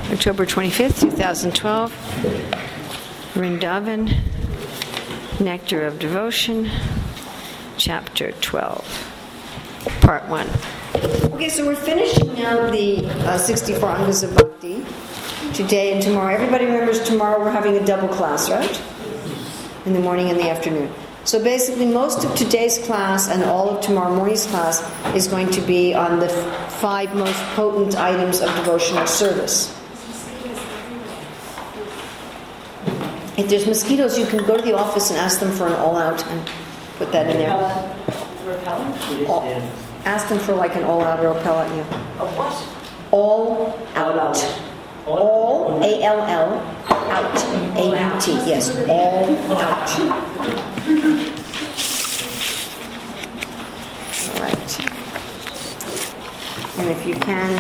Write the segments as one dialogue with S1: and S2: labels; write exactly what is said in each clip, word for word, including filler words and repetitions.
S1: October twenty-fifth, twenty twelve, Vrindavan, Nectar of Devotion, Chapter twelve, Part one. Okay, so we're finishing now the uh, sixty-four Angas of Bhakti today and tomorrow. Everybody remembers tomorrow we're having a double class, right? In the morning and the afternoon. So basically most of today's class and all of tomorrow morning's class is going to be on the f- five most potent items of devotional service. If there's mosquitoes, you can go to the office and ask them for an all-out and put that in there.
S2: Repellent?
S1: All, ask them for like an all-out or repellent. Yeah.
S2: A what?
S1: All out. All, A L L, out. A U T, yes. All out. All right. And if you can,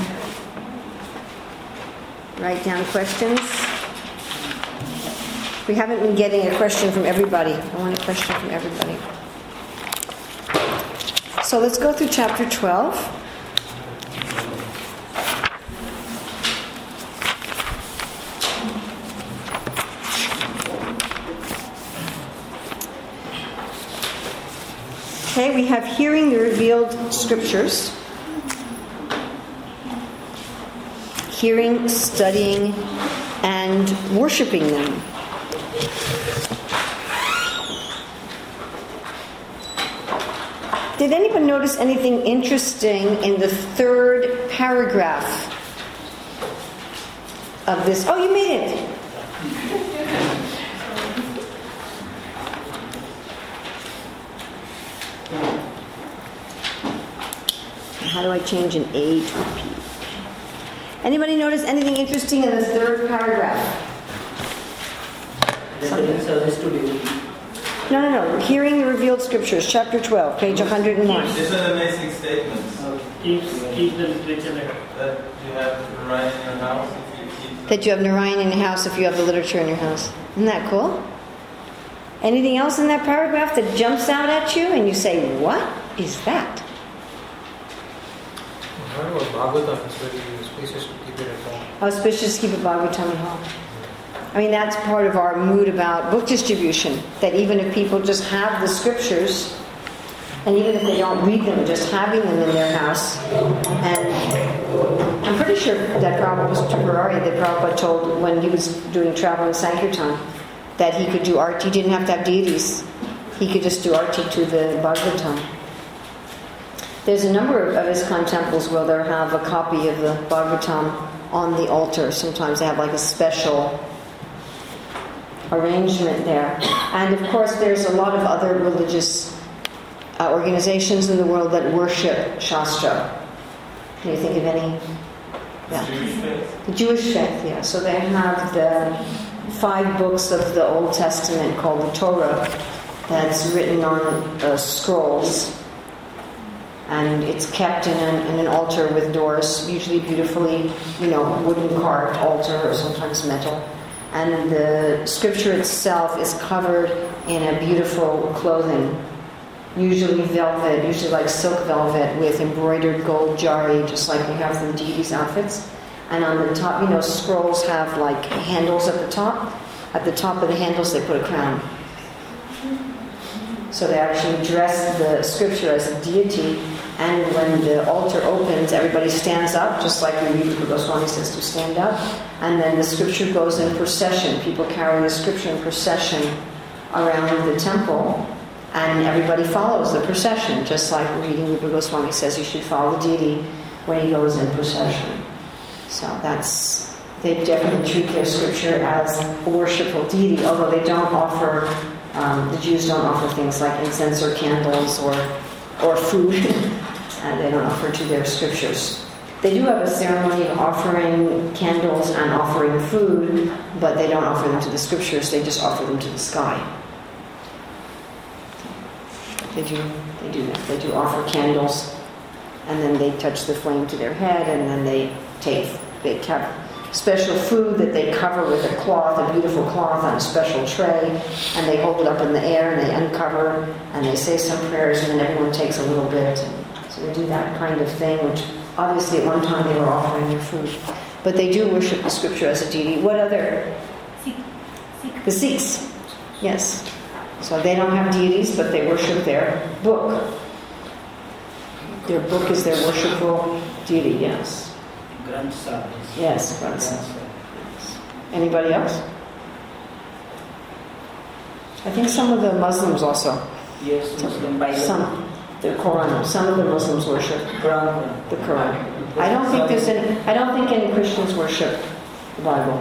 S1: write down questions. We haven't been getting a question from everybody. I want a question from everybody. So let's go through chapter twelve. Okay, we have hearing the revealed scriptures. Hearing, studying, and worshiping them. Did anyone notice anything interesting in the third paragraph of this? Oh, you made it. How do I change an A to a P? Anybody notice anything interesting in the third paragraph? No, no, no. Hearing the revealed scriptures, chapter twelve, page one hundred one.
S3: This is an amazing statement.
S2: Keep, keep the literature.
S3: That you have Narayan in your house. If you keep
S1: That you have Narayan in your house if you have the literature in your house. Isn't that cool? Anything else in that paragraph that jumps out at you and you say, what is that? Auspicious to keep a Bhagavatam at home. I mean, that's part of our mood about book distribution. That even if people just have the scriptures, and even if they don't read them, just having them in their house. And I'm pretty sure that Prabhupada was temporary, that Prabhupada told when he was doing travel in Sankirtan, that he could do arti. He didn't have to have deities. He could just do arti to the Bhagavatam. There's a number of ISKCON temples where they'll have a copy of the Bhagavatam on the altar. Sometimes they have like a special arrangement there. And of course there's a lot of other religious uh, organizations in the world that worship Shastra. Can you think of any? Yeah. The Jewish faith, yeah. So they have the five books of the Old Testament called the Torah that's written on uh, scrolls. And it's kept in an, in an altar with doors, usually beautifully, you know, wooden carved altar or sometimes metal. And the scripture itself is covered in a beautiful clothing, usually velvet, usually like silk velvet with embroidered gold jari, just like we have the deities' outfits. And on the top, you know, scrolls have like handles at the top. At the top of the handles, they put a crown. So they actually dress the scripture as a deity, and when the altar opens, everybody stands up, just like we read the Goswami says to stand up, and then the scripture goes in procession. People carry the scripture in procession around the temple, and everybody follows the procession, just like reading the Goswami says you should follow the deity when he goes in procession. So that's, they definitely treat their scripture as a worshipful deity, although they don't offer Um, the Jews don't offer things like incense or candles or or food. And they don't offer to their scriptures. They do have a ceremony of offering candles and offering food, but they don't offer them to the scriptures. They just offer them to the sky. They do. They do that. They do offer candles, and then they touch the flame to their head, and then they take they have special food that they cover with a cloth, a beautiful cloth on a special tray, and they hold it up in the air and they uncover and they say some prayers, and then everyone takes a little bit. So they do that kind of thing, which obviously at one time they were offering their food. But they do worship the scripture as a deity. What other?
S4: Sikh. Sikh.
S1: The Sikhs. Yes. So they don't have deities, but they worship their book. Their book is their worshipful deity, yes.
S2: Granth Sahib.
S1: Yes, Granth Sahib. Anybody else? I think some of the Muslims also.
S2: Yes, Muslim Bible.
S1: Some, the Quran. Some of the Muslims worship
S2: Quran.
S1: the Quran. I don't think there's any. I don't think any Christians worship the Bible.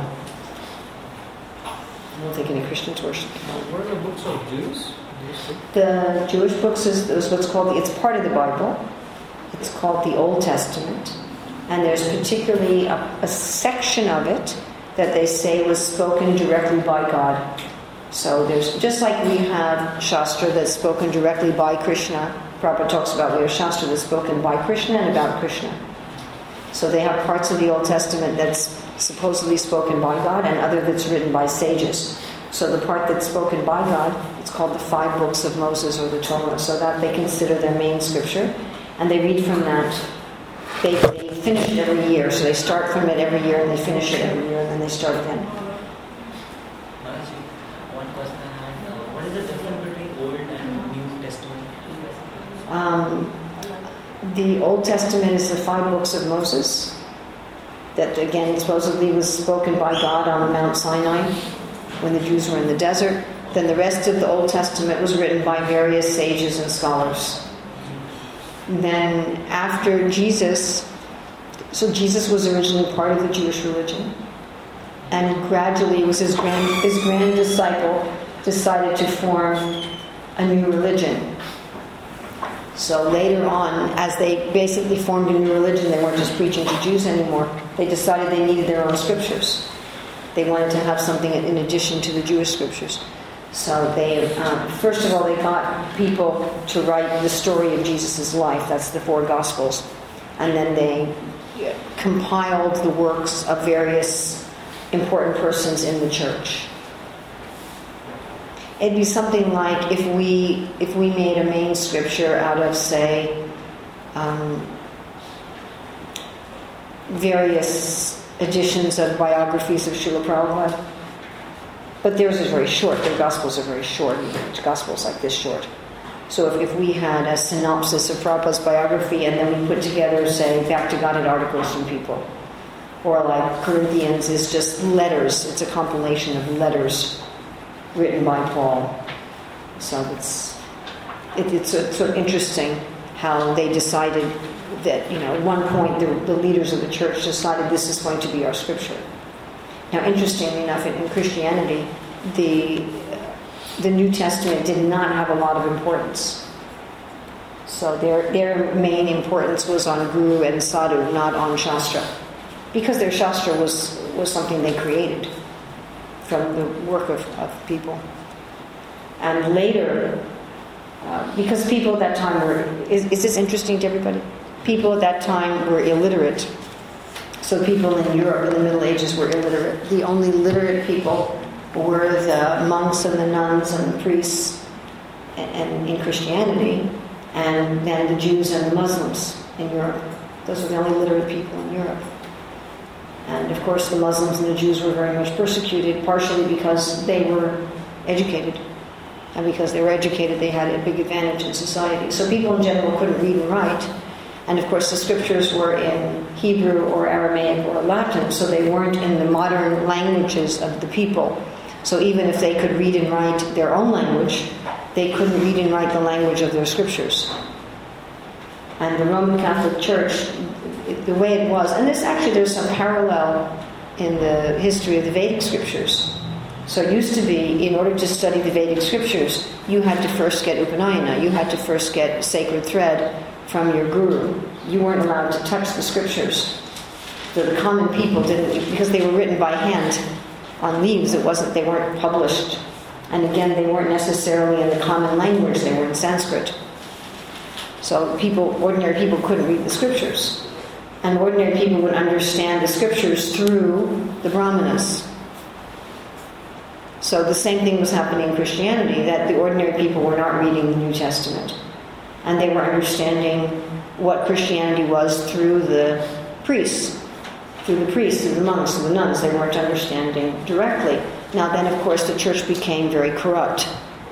S1: I don't think any Christians worship the Bible.
S5: What are the books of Jews?
S1: The Jewish books is, is what's called. It's part of the Bible. It's called the Old Testament, and there's particularly a, a section of it that they say was spoken directly by God. So there's, just like we have Shastra that's spoken directly by Krishna, Prabhupada talks about we have Shastra that's spoken by Krishna and about Krishna. So they have parts of the Old Testament that's supposedly spoken by God and other that's written by sages. So the part that's spoken by God, it's called the five books of Moses or the Torah, so that they consider their main scripture. And they read from that. They, they finish it every year, so they start from it every year and they finish it every year and then they start again.
S6: One question I had, uh, what is the difference between Old and New Testament?
S1: Um, the Old Testament is the five books of Moses that again supposedly was spoken by God on Mount Sinai when the Jews were in the desert. Then the rest of the Old Testament was written by various sages and scholars. Then after Jesus, so Jesus was originally part of the Jewish religion, and gradually it was his grand, his grand disciple decided to form a new religion. So later on, as they basically formed a new religion, they weren't just preaching to Jews anymore. They decided they needed their own scriptures. They wanted to have something in addition to the Jewish scriptures. So they, um, first of all, they got people to write the story of Jesus' life. That's the four Gospels. And then they compiled the works of various important persons in the church. It'd be something like if we if we made a main scripture out of, say, um, various editions of biographies of Srila Prabhupada. But theirs is very short. Their Gospels are very short. Each Gospel's like this short. So if, if we had a synopsis of Prabhupada's biography and then we put together, say, Bhakti-Gita articles from people, or like Corinthians is just letters. It's a compilation of letters written by Paul. So it's it, it's sort of interesting how they decided that, you know, at one point the, the leaders of the church decided this is going to be our scripture. Now, interestingly enough, in, in Christianity, the the New Testament did not have a lot of importance. So their their main importance was on Guru and Sadhu, not on Shastra, because their Shastra was was something they created from the work of, of people. And later, uh, because people at that time were, is, is this interesting to everybody? People at that time were illiterate. So people in Europe in the Middle Ages were illiterate. The only literate people were the monks and the nuns and the priests and, and in Christianity, and then the Jews and the Muslims in Europe. Those were the only literate people in Europe. And of course the Muslims and the Jews were very much persecuted, partially because they were educated. And because they were educated, they had a big advantage in society. So people in general couldn't read and write. And of course the scriptures were in Hebrew or Aramaic or Latin, so they weren't in the modern languages of the people. So even if they could read and write their own language, they couldn't read and write the language of their scriptures. And the Roman Catholic Church, the way it was, and this actually there's some parallel in the history of the Vedic scriptures. So it used to be, in order to study the Vedic scriptures, you had to first get Upanayana, you had to first get sacred thread from your guru. You weren't allowed to touch the scriptures. The, the common people didn't, because they were written by hand on leaves. It wasn't, they weren't published. And again, they weren't necessarily in the common language, they were in Sanskrit. So people, ordinary people couldn't read the scriptures. And ordinary people would understand the scriptures through the Brahmanas. So the same thing was happening in Christianity, that the ordinary people were not reading the New Testament. And they were understanding what Christianity was through the priests. through the priests, through the monks, through the nuns. They weren't understanding directly. Now then, of course, the church became very corrupt.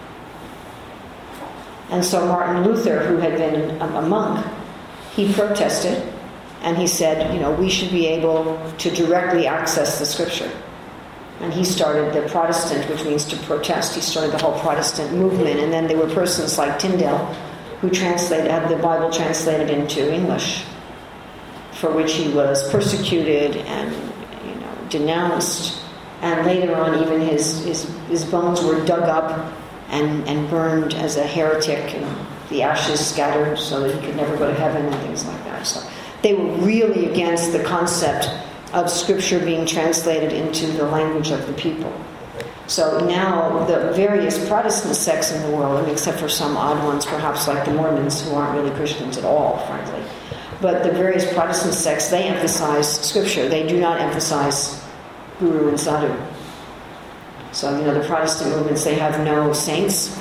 S1: And so Martin Luther, who had been a, a monk, he protested, and he said, you know, we should be able to directly access the scripture. And he started the Protestant, which means to protest. He started the whole Protestant movement. And then there were persons like Tyndale who translated, had the Bible translated into English, for which he was persecuted and, you know, denounced. And later on, even his his, his bones were dug up and, and burned as a heretic, and the ashes scattered so that he could never go to heaven and things like that. So they were really against the concept of Scripture being translated into the language of the people. So now the various Protestant sects in the world, I mean, except for some odd ones, perhaps like the Mormons, who aren't really Christians at all, frankly, but the various Protestant sects, they emphasize Scripture. They do not emphasize Guru and Sadhu. So, you know, the Protestant movements, they have no saints,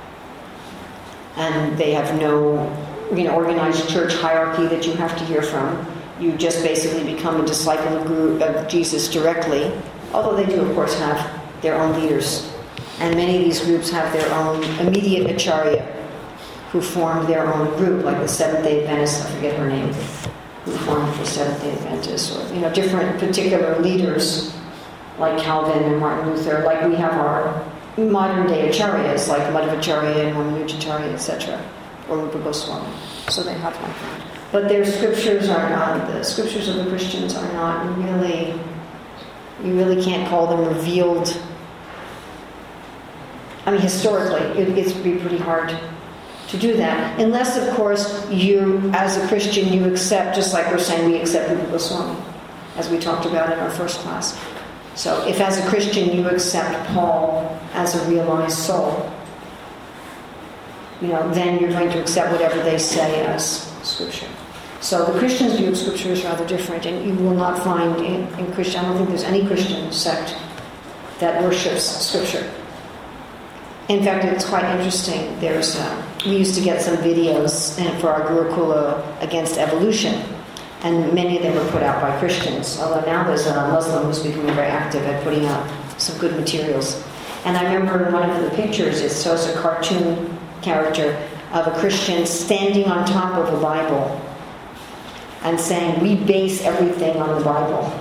S1: and they have no, you know, organized church hierarchy that you have to hear from. You just basically become a disciple of, Guru, of Jesus directly, although they do, of course, have their own leaders. And many of these groups have their own immediate acharya, who formed their own group, like the Seventh-day Adventists, I forget her name, who formed the Seventh-day Adventists, or, you know, different particular leaders, like Calvin and Martin Luther, like we have our modern-day acharyas, like Madhvacharya and Ramanujacharya, et cetera, or Rupa Goswami. So they have like that. But their scriptures are not, the scriptures of the Christians are not really, you really can't call them revealed. I mean, historically, it gets to be pretty hard to do that. Unless, of course, you, as a Christian, you accept, just like we're saying, we accept Rupa Goswami, as we talked about in our first class. So if as a Christian you accept Paul as a realized soul, you know, then you're going to accept whatever they say as Scripture. So the Christian's view of Scripture is rather different, and you will not find in, in Christian, I don't think there's any Christian sect that worships Scripture. In fact, it's quite interesting. There's uh, we used to get some videos for our Gurukula against evolution, and many of them were put out by Christians, although now there's a Muslim who's becoming very active at putting out some good materials. And I remember in one of the pictures, it shows a cartoon character of a Christian standing on top of a Bible and saying, we base everything on the Bible.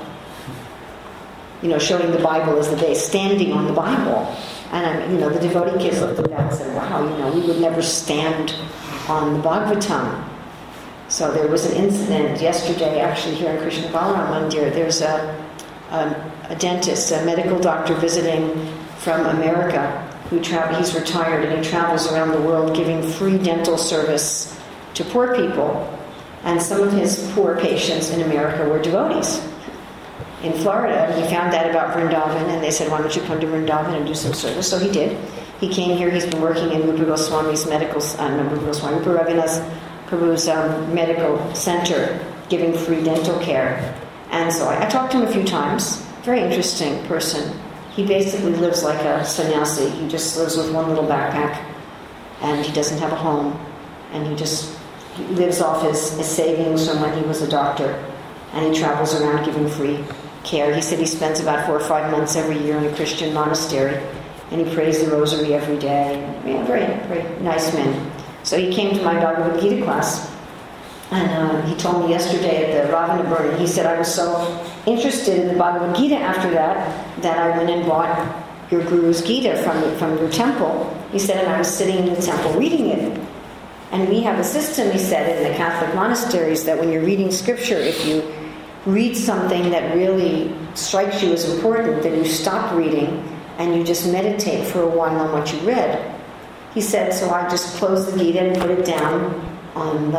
S1: You know, showing the Bible as the base, standing on the Bible. And, I, you know, the devotee kids looked at that and said, wow, you know, we would never stand on the Bhagavatam. So there was an incident yesterday, actually, here in Krishna Balaram Mandir. There's a, a, a dentist, a medical doctor visiting from America, who tra- he's retired, and he travels around the world giving free dental service to poor people. And some of his poor patients in America were devotees. In Florida, he found out about Vrindavan, and they said, why don't you come to Vrindavan and do some service? So he did. He came here. He's been working in Rupa Goswami's medical, uh, no, Rupa Goswami, Rupa Ravinath Prabhu's um, medical center, giving free dental care. And so I, I talked to him a few times. Very interesting person. He basically lives like a sannyasi. He just lives with one little backpack, and he doesn't have a home. And he just he lives off his, his savings from when he was a doctor. And he travels around giving free care. He said he spends about four or five months every year in a Christian monastery, and he prays the rosary every day. Yeah, very, very nice man. So he came to my Bhagavad Gita class, and uh, he told me yesterday at the Ravana burning, he said, I was so interested in the Bhagavad Gita after that, that I went and bought your Guru's Gita from, from your temple. He said, and I was sitting in the temple reading it. And we have a system, he said, in the Catholic monasteries, that when you're reading scripture, if you read something that really strikes you as important, then you stop reading and you just meditate for a while on what you read. He said, so I just closed the Gita and put it down on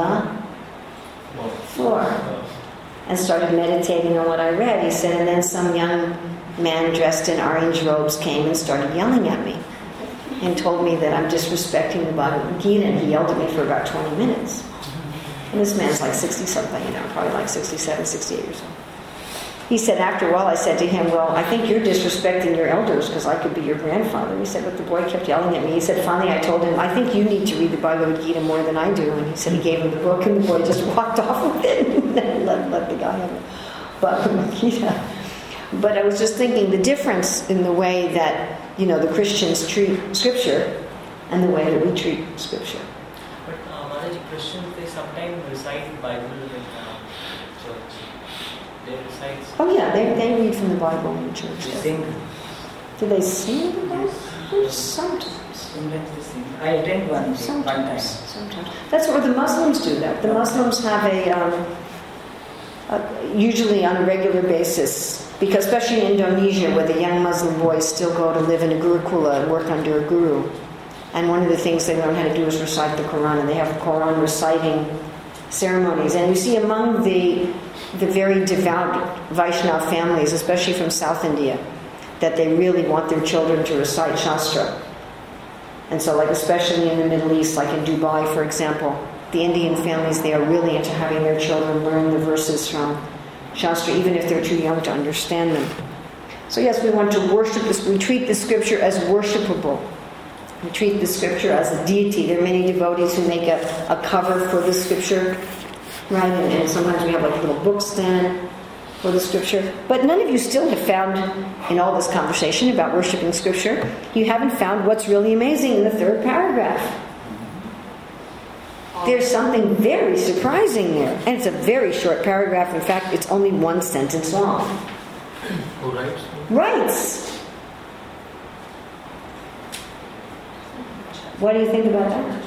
S1: the floor and started meditating on what I read. He said, and then some young man dressed in orange robes came and started yelling at me and told me that I'm disrespecting the Bhagavad Gita, and he yelled at me for about twenty minutes. And this man's like sixty-something, you know, probably like sixty-seven, sixty-eight years old. He said, after a while, I said to him, well, I think you're disrespecting your elders because I could be your grandfather. He said, but the boy kept yelling at me. He said, finally, I told him, I think you need to read the Bhagavad Gita more than I do. And he said he gave him the book, and the boy just walked off with it and let, let the guy have it. But, yeah. But I was just thinking the difference in the way that, you know, the Christians treat Scripture and the way that we treat Scripture.
S6: But uh, Mataji, Christians, they sometimes recite the Bible in uh, church. They recite...
S1: Oh yeah, they, they read from the Bible in church.
S2: They sing.
S1: Do they sing the Bible? Sometimes.
S2: Sometimes they sing. I attend one,
S1: Sometimes.
S2: one time.
S1: Sometimes. That's what the Muslims do. That the Muslims have a, um, a usually on a regular basis, because especially in Indonesia, where the young Muslim boys still go to live in a gurukula and work under a guru, and one of the things they learn how to do is recite the Quran, and they have Quran reciting ceremonies. And you see among the the very devout Vaishnava families, especially from South India, that they really want their children to recite Shastra. And so, like, especially in the Middle East, like in Dubai, for example, the Indian families, they are really into having their children learn the verses from Shastra, even if they're too young to understand them. So yes, we want to worship this. We treat the Scripture as worshipable. We treat the Scripture as a deity. There are many devotees who make a, a cover for the Scripture, right? And, and sometimes we have like a little book stand for the Scripture. But none of you still have found, in all this conversation about worshiping Scripture, you haven't found what's really amazing in the third paragraph. There's something very surprising there. And it's a very short paragraph. In fact, it's only one sentence long.
S3: Who writes?
S1: Writes. What do you think about that?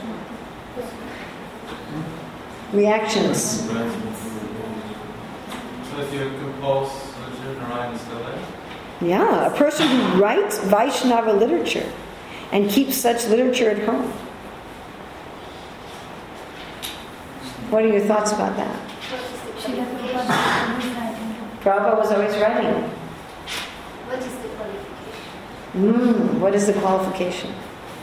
S1: Reactions.
S3: So if you compose literature and write still there?
S1: Yeah, a person who writes Vaishnava literature and keeps such literature at home. What are your thoughts about that?
S4: Srila Prabhupada was writing.
S1: Prabhupada was always writing.
S4: What is the qualification?
S1: Mm, what is the qualification?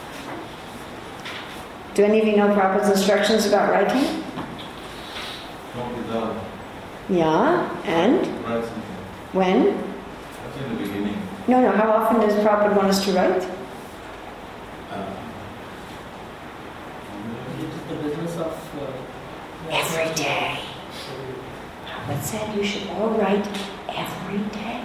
S1: Do any of you know Prabhupada's instructions about writing?
S3: Don't be done.
S1: Yeah, and?
S3: Write something.
S1: When?
S3: That's in the beginning.
S1: No, no, how often does Prabhupada want us to write?
S3: Uh,
S2: It is the business of... Uh,
S1: Every day. Prabhupada said you should all write every day.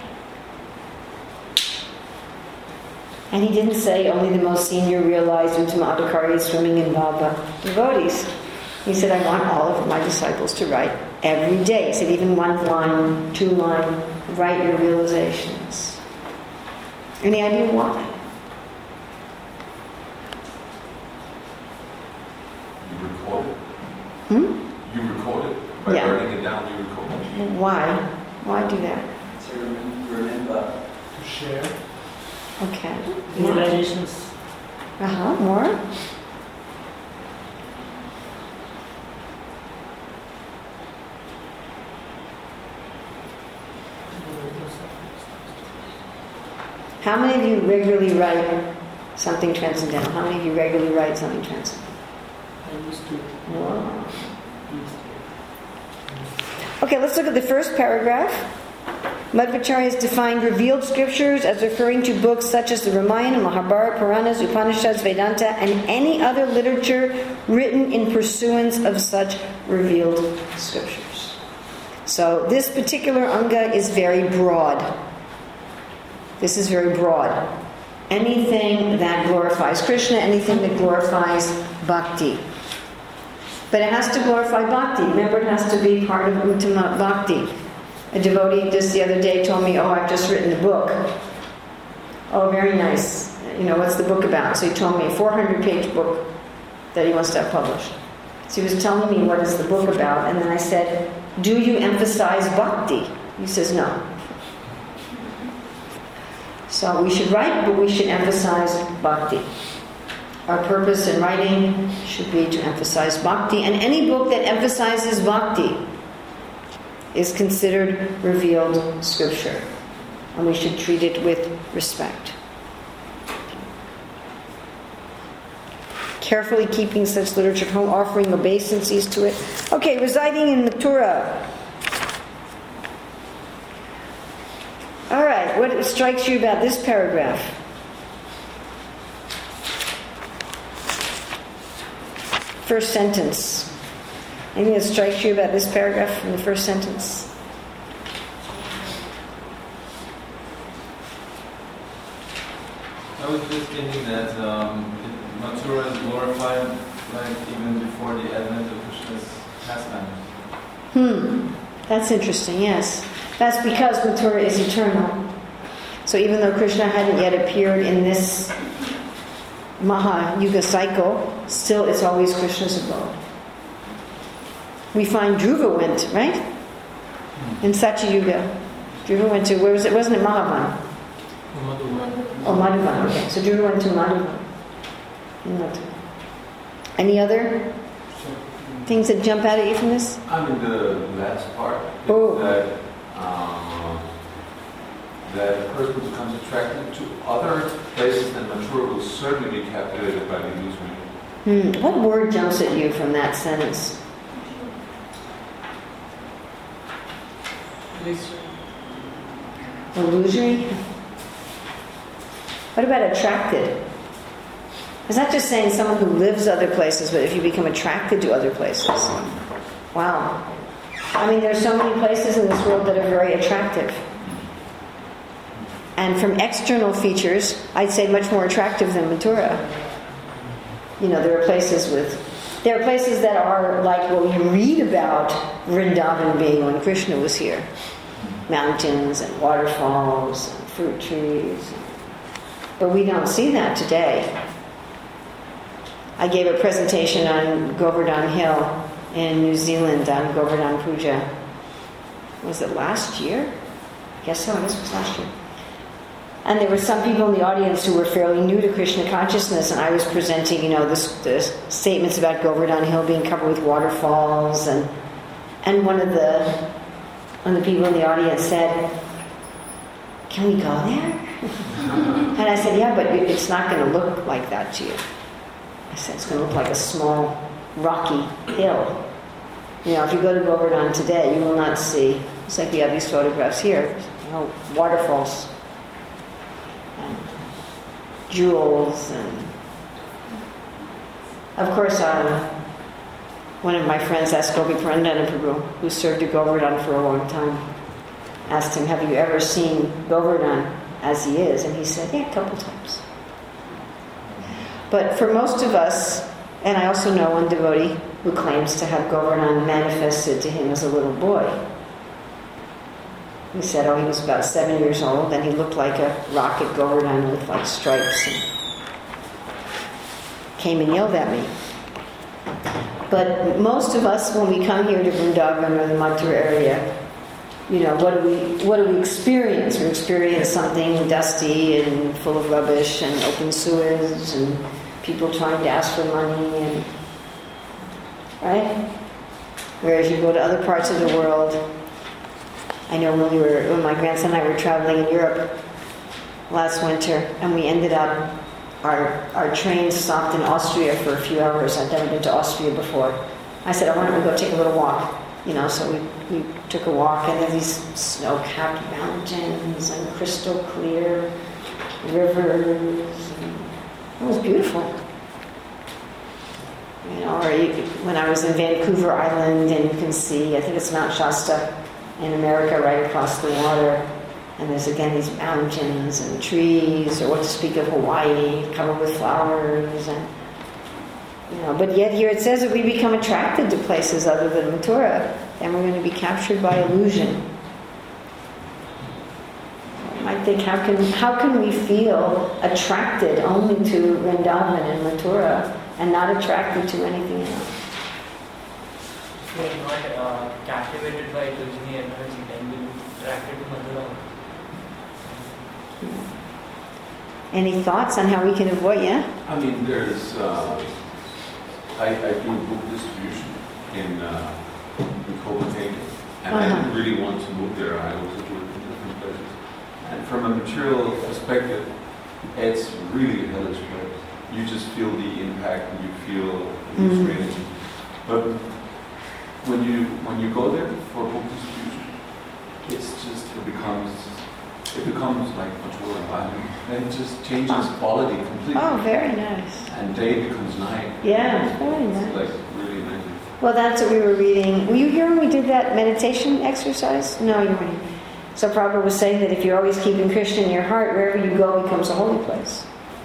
S1: And he didn't say only the most senior realized Uttama Adhikari swimming in Bhava devotees. He said, I want all of my disciples to write every day. He said, even one line, two line, write your realizations. Any idea why?
S5: You record it.
S1: Hmm?
S5: You record it. By
S1: Yeah.
S5: writing it down, you record it.
S1: Why? Why do that?
S2: to remember, remember.
S3: to share.
S1: Okay.
S2: Visualizations.
S1: Uh-huh. More? How many of you regularly write something transcendental? How many of you regularly write something transcendental?
S2: I used to.
S1: Wow.
S2: Used to.
S1: Okay, let's look at the first paragraph. Madhvacharya has defined revealed scriptures as referring to books such as the Ramayana, Mahabharata, Puranas, Upanishads, Vedanta, and any other literature written in pursuance of such revealed scriptures. So this particular anga is very broad. This is very broad. Anything that glorifies Krishna, anything that glorifies bhakti. But it has to glorify bhakti. Remember, it has to be part of Uttama Bhakti. A devotee just the other day told me, oh, I've just written a book. Oh, very nice. You know, what's the book about? So he told me a four hundred page book that he wants to have published. So he was telling me what is the book about, and then I said, do you emphasize bhakti? He says, no. So we should write, but we should emphasize bhakti. Our purpose in writing should be to emphasize bhakti, and any book that emphasizes bhakti is considered revealed scripture, and we should treat it with respect. Carefully keeping such literature at home, offering obeisances to it. Okay, residing in Mathura. All right, what strikes you about this paragraph? First sentence. Anything that strikes you about this paragraph from the first sentence?
S3: I was just thinking that um, Mathura is glorified like even before the advent of Krishna's pastime.
S1: Hmm. That's interesting, yes. That's because Mathura is eternal. So even though Krishna hadn't yet appeared in this Maha Yuga cycle, still it's always Krishna's abode. We find Dhruva went, right? In Satya Yuga. Dhruva went to, where was it? Wasn't it Madhuvan? Oh, Madhuvan, okay. So Dhruva went to Madhuvan. Any other things that jump out at you from this?
S5: I mean, the last part,
S1: Oh.
S5: that, um, that a person becomes attracted to other places than Mathura will certainly be captivated by the illusion.
S1: Hmm. What word jumps at you from that sentence? Illusory? What about attracted? Is that just saying someone who lives other places, but if you become attracted to other places? Wow. I mean, there's so many places in this world that are very attractive. And from external features, I'd say much more attractive than Mathura. You know, there are places with... There are places that are like what we read about Vrindavan being when Krishna was here. Mountains and waterfalls and fruit trees. But we don't see that today. I gave a presentation on Govardhan Hill in New Zealand on Govardhan Puja. Was it last year? I guess so, I guess it was last year. And there were some people in the audience who were fairly new to Krishna consciousness, and I was presenting, you know, the, the statements about Govardhan Hill being covered with waterfalls, and and one of the one of the people in the audience said, "Can we go there?" And I said, "Yeah, but it's not going to look like that to you." I said, "It's going to look like a small, rocky hill. You know, if you go to Govardhan today, you will not see, it's like we have these photographs here, you know, waterfalls, and jewels, and of course, uh, one of my friends asked Gopi Purandana Prabhu, who served at Govardhan for a long time, asked him, "Have you ever seen Govardhan as he is?" And he said, "Yeah, a couple times." But for most of us, and I also know one devotee who claims to have Govardhan manifested to him as a little boy. He said, oh, he was about seven years old, and he looked like a rocket Govardhan with like stripes, and came and yelled at me. But most of us, when we come here to Vrindavan or the Mathura area, you know, what do we what do we experience? We experience something dusty and full of rubbish and open sewers and people trying to ask for money, and right? Whereas you go to other parts of the world. I know when we were when my grandson and I were traveling in Europe last winter, and we ended up our our train stopped in Austria for a few hours. I'd never been to Austria before. I said, "I want to go take a little walk." You know, so we, we took a walk, and there these snow-capped mountains and crystal clear rivers. And it was beautiful. You know, or you, when I was in Vancouver Island, and you can see, I think it's Mount Shasta in America, right across the water. And there's again these mountains and trees, or what to speak of Hawaii, covered with flowers, and you know. But yet here it says that we become attracted to places other than Mathura, and we're going to be captured by illusion. I might think, how can how can we feel attracted only to Vrindavan and Mathura, and not attracted to anything else?
S6: If we are not uh, captivated by illusionary energy, then we will be attracted to Mathura.
S1: Any thoughts on how we can avoid? Yeah.
S5: I mean, there's. Uh, I, I do book distribution in, uh, in Copenhagen, and uh-huh. I didn't really want to move there. I also do it in different places. And from a material perspective, it's really a hellish place. You just feel the impact, and you feel the mm-hmm. energy. But when you when you go there for book distribution, it's just it becomes it becomes like Mathura environment, and it just changes oh. quality completely.
S1: Oh, very nice.
S5: And day becomes night.
S1: Yeah, it's very nice.
S5: It's like really nice.
S1: Well, that's what we were reading. Were you here when we did that meditation exercise? No, you weren't. So Prabhupada was saying that if you're always keeping Krishna in your heart, wherever you go becomes a holy place.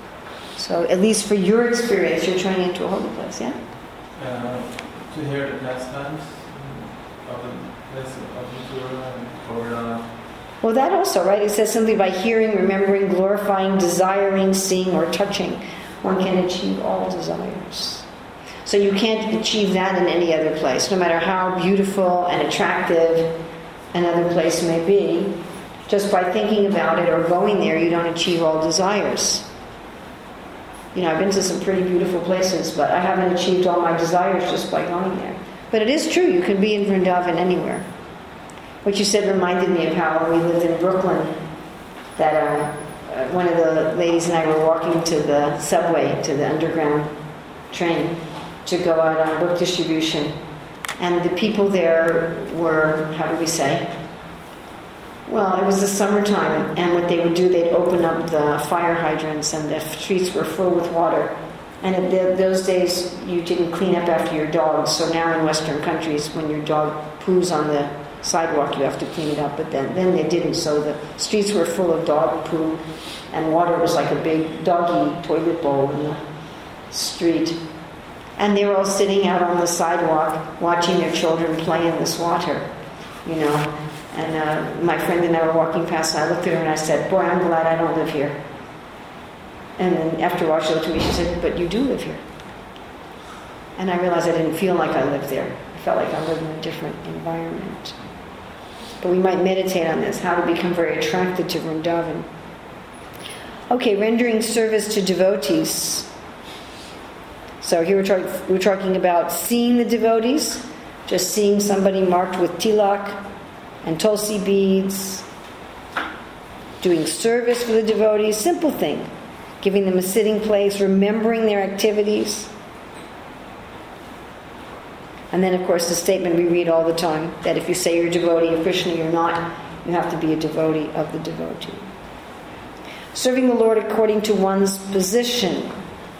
S1: So at least for your experience, you're turning into a holy place, yeah?
S3: Uh, to hear the pastimes of the place of Mathura and Govardhana.
S1: Well, that also, right? It says simply by hearing, remembering, glorifying, desiring, seeing, or touching, one can achieve all desires. So you can't achieve that in any other place, no matter how beautiful and attractive another place may be. Just by thinking about it or going there, you don't achieve all desires. You know, I've been to some pretty beautiful places, but I haven't achieved all my desires just by going there. But it is true, you can be in Vrindavan anywhere. What you said reminded me of how when we lived in Brooklyn, that uh, one of the ladies and I were walking to the subway, to the underground train, to go out on book distribution. And the people there were, how do we say? Well, it was the summertime, and what they would do, they'd open up the fire hydrants, and the streets were full with water. And in the, those days, you didn't clean up after your dogs. So now in Western countries, when your dog poos on the sidewalk, you have to clean it up. But then, then they didn't. So the streets were full of dog poo, and water was like a big doggy toilet bowl in the street. And they were all sitting out on the sidewalk, watching their children play in this water, you know. And uh, my friend and I were walking past, and I looked at her and I said, "Boy, I'm glad I don't live here." And then after a while she looked at me, she said, "But you do live here." And I realized I didn't feel like I lived there. I felt like I lived in a different environment. But we might meditate on this, how to become very attracted to Vrindavan. Okay, rendering service to devotees. So here we're, talk- we're talking about seeing the devotees, just seeing somebody marked with tilak and tulsi beads, doing service for the devotees, simple thing, giving them a sitting place, remembering their activities. And then, of course, the statement we read all the time, that if you say you're a devotee of Krishna, you're not. You have to be a devotee of the devotee. Serving the Lord according to one's position.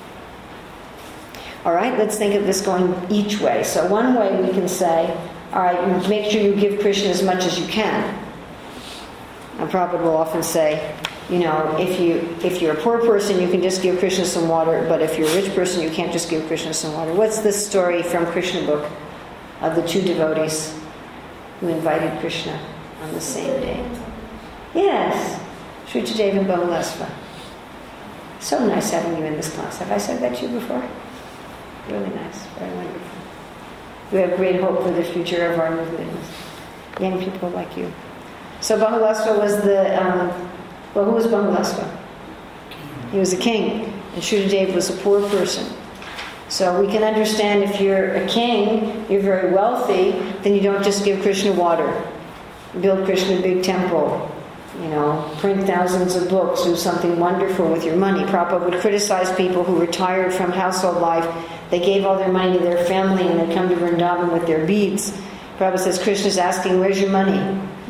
S1: All right, let's think of this going each way. So one way we can say, all right, make sure you give Krishna as much as you can. And Prabhupada will often say, you know, if, you, if you're a poor person, you can just give Krishna some water, but if you're a rich person, you can't just give Krishna some water. What's this story from Krishna book of the two devotees who invited Krishna on the same day? Yes, Sri Chaitanya and Bahulasva. So nice having you in this class. Have I said that to you before? Really nice, very wonderful. We have great hope for the future of our movement. Young people like you. So Bahulasva was the, um, well, who was Bahulasva? He was a king, and Shuddhadev was a poor person. So we can understand if you're a king, you're very wealthy, then you don't just give Krishna water. Build Krishna a big temple, you know, print thousands of books, do something wonderful with your money. Prabhupada would criticize people who retired from household life. They gave all their money to their family and they come to Vrindavan with their beads. Prabhupada says, Krishna's asking, where's your money?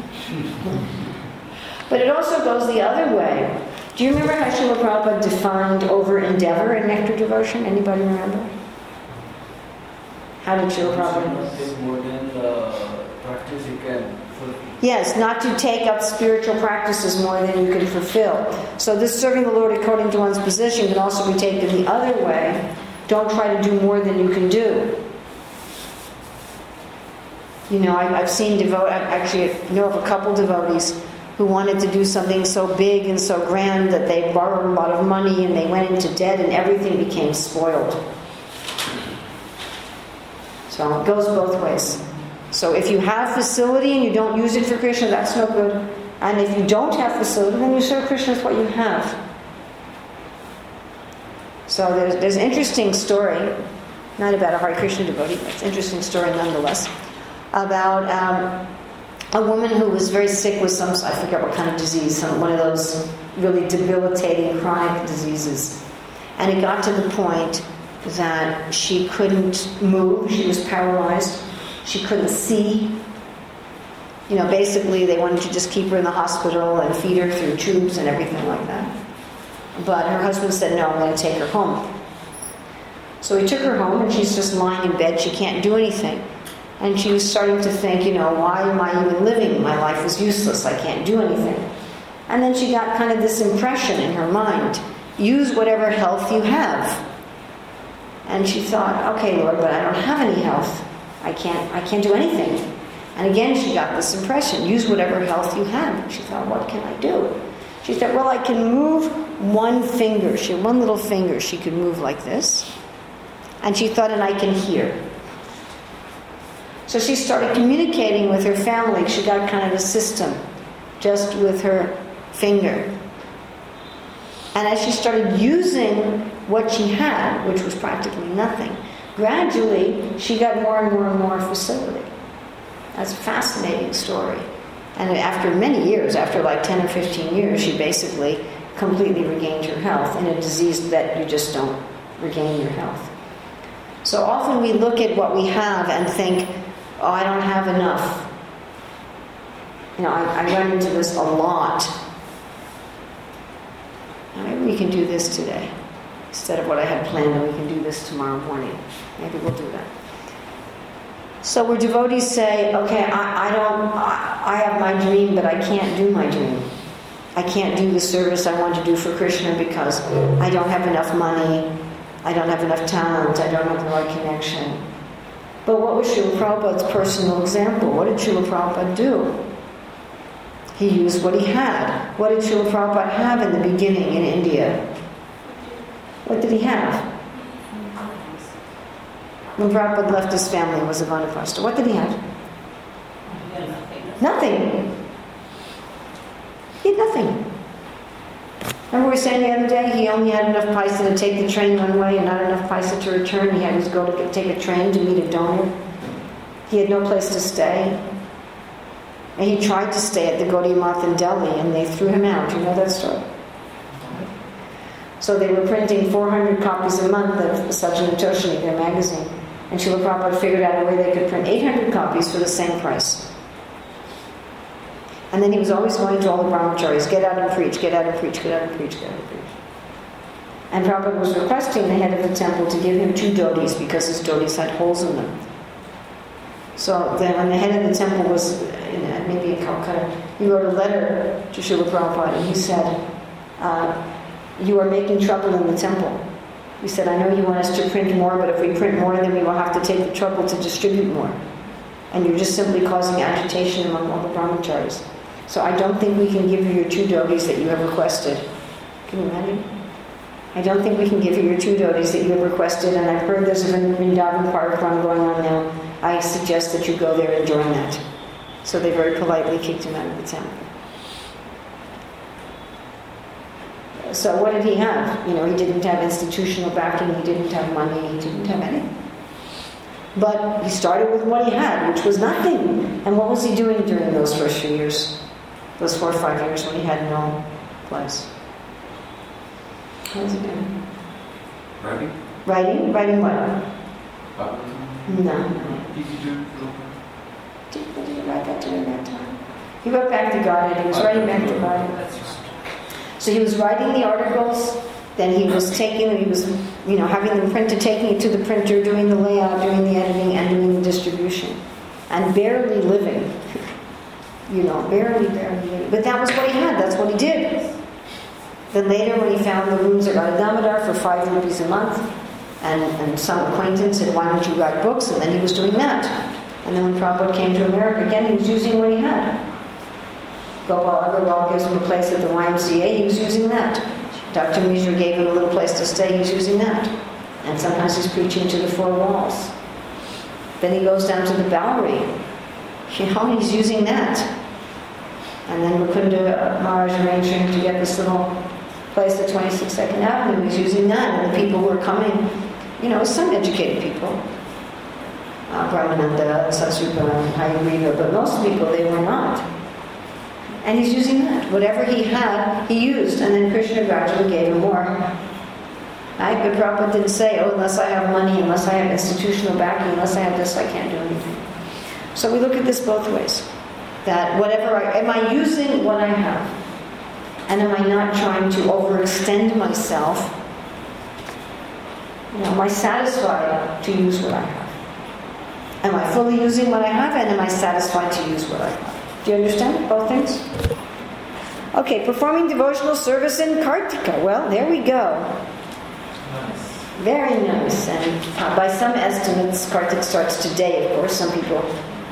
S1: But it also goes the other way. Do you remember how Srila Prabhupada defined over-endeavor in nectar devotion? Anybody remember? How did Srila Prabhupada?
S2: More than the practice you can fulfill.
S1: Yes, not to take up spiritual practices more than you can fulfill. So this serving the Lord according to one's position can also be taken the other way. Don't try to do more than you can do. You know, I, I've seen devote. I actually know of a couple devotees who wanted to do something so big and so grand that they borrowed a lot of money and they went into debt and everything became spoiled. So it goes both ways. So if you have facility and you don't use it for Krishna, that's no good. And if you don't have facility, then you serve Krishna with what you have. So there's, there's an interesting story, not about a Hare Krishna devotee, but it's an interesting story nonetheless, about um, a woman who was very sick with some, I forget what kind of disease, some, one of those really debilitating chronic diseases. And it got to the point that she couldn't move, she was paralyzed, she couldn't see. You know, basically they wanted to just keep her in the hospital and feed her through tubes and everything like that. But her husband said, no, I'm going to take her home. So he took her home and she's just lying in bed, she can't do anything. And she was starting to think, you know, why am I even living? My life is useless, I can't do anything. And then she got kind of this impression in her mind, use whatever health you have. And she thought, okay, Lord, but I don't have any health. I can't, I can't do anything. And again, she got this impression, use whatever health you have. She thought, what can I do? She said, well, I can move one finger. She had one little finger she could move like this. And she thought, and I can hear. So she started communicating with her family. She got kind of a system just with her finger. And as she started using what she had, which was practically nothing, gradually she got more and more and more facility. That's a fascinating story. And after many years, after like ten or fifteen years, she basically completely regained her health in a disease that you just don't regain your health. So often we look at what we have and think, oh, I don't have enough. You know, I, I run into this a lot. Maybe we can do this today instead of what I had planned, and we can do this tomorrow morning. Maybe we'll do that. So where devotees say, okay, I, I don't, I, I have my dream, but I can't do my dream. I can't do the service I want to do for Krishna because I don't have enough money, I don't have enough talent, I don't have the right connection. But what was Srila Prabhupada's personal example? What did Srila Prabhupada do? He used what he had. What did Srila Prabhupada have in the beginning in India? What did he have? When Prabhupada left his family, was a Vanaprastha. What did he have? Nothing. He had nothing. Remember we were saying the other day, he only had enough paisa to take the train one way and not enough paisa to return. He had to go to get, take a train to meet a donor. He had no place to stay. And he tried to stay at the Gaudiya Math in Delhi, and they threw him out. You know that story? So they were printing four hundred copies a month of Sajjana Toshini, their magazine. And Srila Prabhupada figured out a way they could print eight hundred copies for the same price. And then he was always going to all the brahmacharis, get out and preach, get out and preach, get out and preach, get out and preach. And Prabhupada was requesting the head of the temple to give him two dhotis because his dhotis had holes in them. So then when the head of the temple was in, maybe in Calcutta, he wrote a letter to Srila Prabhupada and he said, uh, you are making trouble in the temple. He said, I know you want us to print more, but if we print more, then we will have to take the trouble to distribute more. And you're just simply causing agitation among all the brahmacharis. So I don't think we can give you your two dhotis that you have requested. Can you imagine? I don't think we can give you your two dhotis that you have requested, and I've heard there's a Vrindavan Parikram going on now. I suggest that you go there and join that. So they very politely kicked him out of the temple. So what did he have? You know, he didn't have institutional backing, he didn't have money, he didn't have anything. But he started with what he had, which was nothing. And what was he doing during those first few years? Those four or five years when he had no place? What was he doing?
S5: Writing?
S1: Writing? Writing what?
S5: Bhagavatam?
S1: No.
S5: Did you do
S1: Did, did he write that during that time? He wrote back to Godhead. He was writing back to Godhead. So he was writing the articles, then he was taking, he was, you know, having them printed, taking it to the printer, doing the layout, doing the editing, and doing the distribution. And barely living. You know, barely, barely living. But that was what he had, that's what he did. Then later when he found the rooms at Radha Damodar for five rupees a month, and, and some acquaintance said, why don't you write books? And then he was doing that. And then when Prabhupada came to America again, he was using what he had. Gopal Agarwal gives him a place at the Y M C A, he was using that. Doctor Mishra gave him a little place to stay, he was using that. And sometimes he's preaching to the four walls. Then he goes down to the Bowery. You know, he's using that. And then Mukunda Maharaj arranged for him to get this little place at twenty-six Second Avenue, he's using that. And the people who were coming, you know, some educated people. Uh, Brahmananda, Satsrupa, and Hayagriva, but most people, they were not. And he's using that. Whatever he had, he used. And then Krishna gradually gave him more. Right? But Prabhupada didn't say, oh, unless I have money, unless I have institutional backing, unless I have this, I can't do anything. So we look at this both ways. That whatever I... Am I using what I have? And am I not trying to overextend myself? You know, am I satisfied to use what I have? Am I fully using what I have? And am I satisfied to use what I have? Do you understand both things? Okay, performing devotional service in Kartika. Well, there we go.
S3: Nice.
S1: Very nice. And uh, by some estimates, Kartik starts today, of course. Some people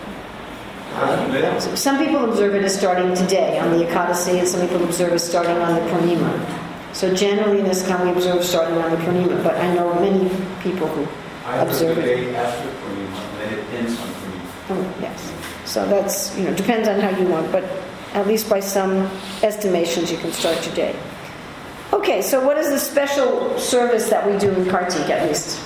S1: uh, some people observe it as starting today on the Ekadasi, and some people observe it starting on the Purnima. So generally in ISKCON we observe starting on the Purnima, but I know many people who
S5: I
S1: observe
S5: the
S1: it.
S5: day after Purnima, then it ends on Purnima.
S1: Oh, yes. So that's, you know, depends on how you want, but at least by some estimations you can start today. Okay, so what is the special service that we do in Kartik at least?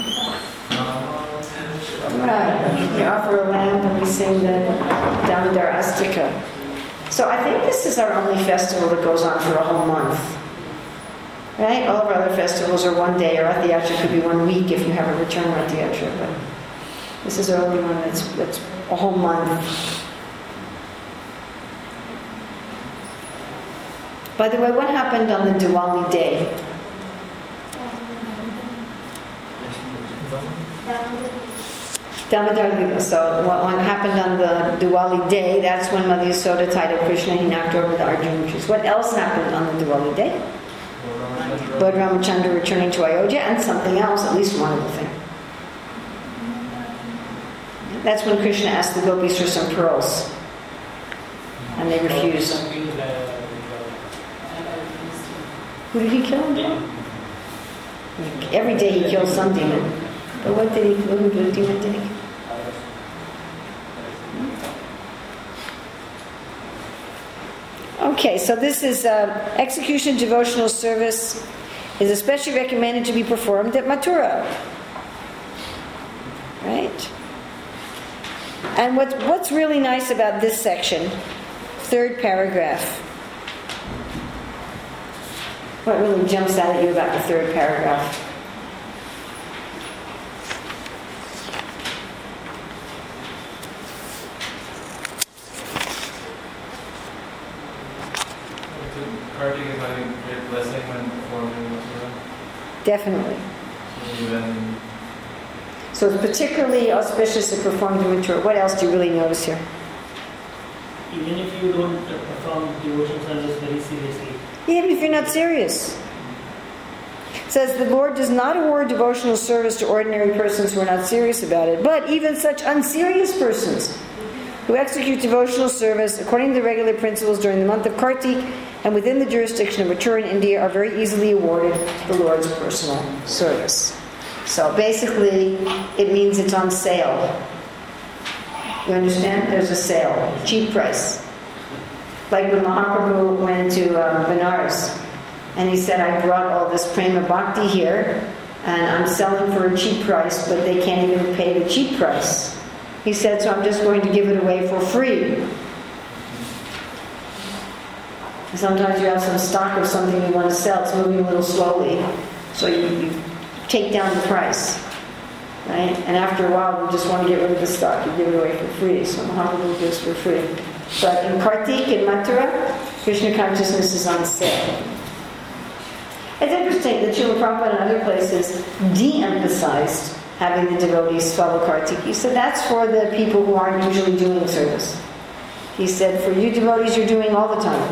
S1: Right. We offer a lamp and we sing the Damodar Astika. So I think this is our only festival that goes on for a whole month. Right? All of our other festivals are one day, or Rath Yatra could be one week if you have a return Rath Yatra, but this is our only one that's, that's a whole month. By the way, what happened on the Diwali day? Damodar Lila. So what, what happened on the Diwali day, that's when Mother Yasoda tied up Krishna, he knocked over the Arjuna trees. What else happened on the Diwali day? Lord Ramachandra returning to Ayodhya, and something else, at least one other thing. That's when Krishna asked the gopis for some pearls. And they refused. Who did he kill? Every day he kills some demon. But what did he kill? Who did he did he kill? Okay, so this is uh, execution devotional service is especially recommended to be performed at Mathura. Right? And what's, what's really nice about this section, third paragraph, what really jumps out at you about the third paragraph?
S3: Kartik is having great blessing when performing Mathura.
S1: Definitely.
S3: Even
S1: So it's particularly auspicious to perform the Mathura. What else do you really notice here?
S7: Even if you don't uh, perform devotional service very seriously.
S1: Even if you're not serious. It says the Lord does not award devotional service to ordinary persons who are not serious about it, but even such unserious persons who execute devotional service according to the regular principles during the month of Kartik and within the jurisdiction of Mathura in India are very easily awarded the Lord's personal service. So basically, it means it's on sale. You understand? There's a sale, cheap price. Like when Mahaprabhu went to uh, Benares, and he said, I brought all this prema bhakti here, and I'm selling for a cheap price, but they can't even pay the cheap price. He said, so I'm just going to give it away for free. Sometimes you have some stock of something you want to sell, it's moving a little slowly, so you, you take down the price. Right? And after a while, you just want to get rid of the stock, you give it away for free. So Mahaprabhu gives for free. But in Kartik, in Mathura, Krishna consciousness is on sale. It's interesting that Srila Prabhupada and other places de-emphasized having the devotees follow Kartik. He said that's for the people who aren't usually doing service. He said, for you devotees, you're doing all the time.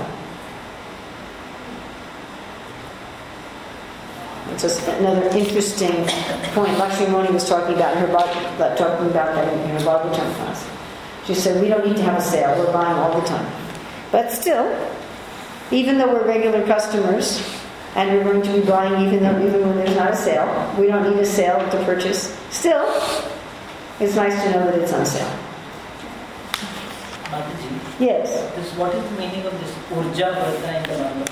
S1: It's just another interesting point. Lakshmi Moni was talking about her talking about that in her Bhagavatam class. She said, we don't need to have a sale, we're buying all the time. But still, even though we're regular customers, and we're going to be buying even though even when there's not a sale, we don't need a sale to purchase, still, it's nice to know that it's on sale.
S7: Mataji,
S1: Yes?
S7: this, what is the meaning of this Urja Vrata in the Bhagavatam?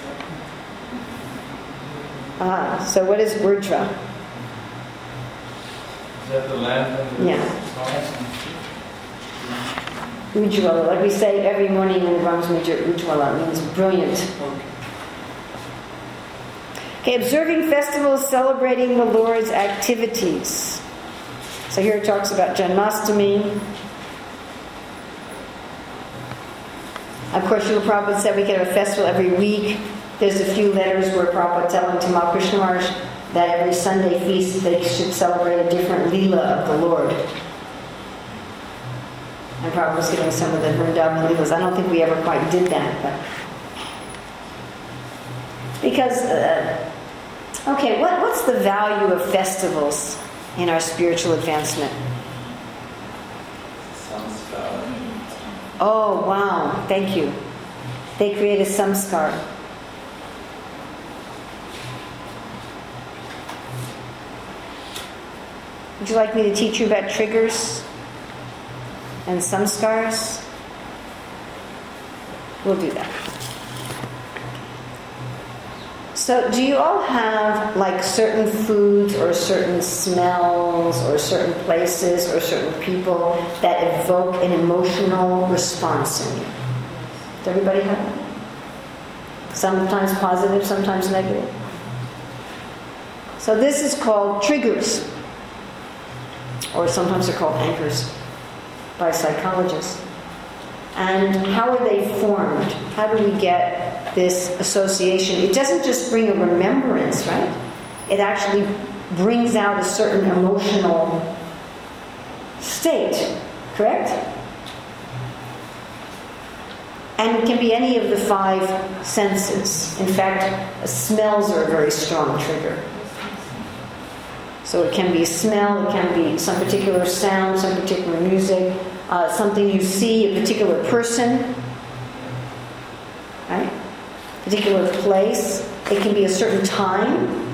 S1: Ah, so what is Urdhva?
S3: is that the lamp and the
S1: Yeah.
S3: song?
S1: Ujjvala, like we say every morning in the Brahms Major, Ujjvala means brilliant. Okay, observing festivals, celebrating the Lord's activities. So here it talks about Janmashtami. Of course, Srila Prabhupada said we could have a festival every week. There's a few letters where Prabhupada telling Tamal Krishna Maharaj that every Sunday feast they should celebrate a different Leela of the Lord. And Prabhupada was giving some of the Vrindavan Leelas. I don't think we ever quite did that, but Because, uh, okay, what, what's the value of festivals in our spiritual advancement? Oh, wow. Thank you. They create a samskar. Would you like me to teach you about triggers and samskars? We'll do that. So, do you all have like certain foods or certain smells or certain places or certain people that evoke an emotional response in you? Does everybody have that? Sometimes positive, sometimes negative. So this is called triggers, or sometimes they're called anchors by psychologists. And how are they formed? How do we get this association? It doesn't just bring a remembrance, right? It actually brings out a certain emotional state, correct? And it can be any of the five senses. In fact, smells are a very strong trigger. So it can be a smell, it can be some particular sound, some particular music, uh, something you see, a particular person, right? Particular place. It can be a certain time.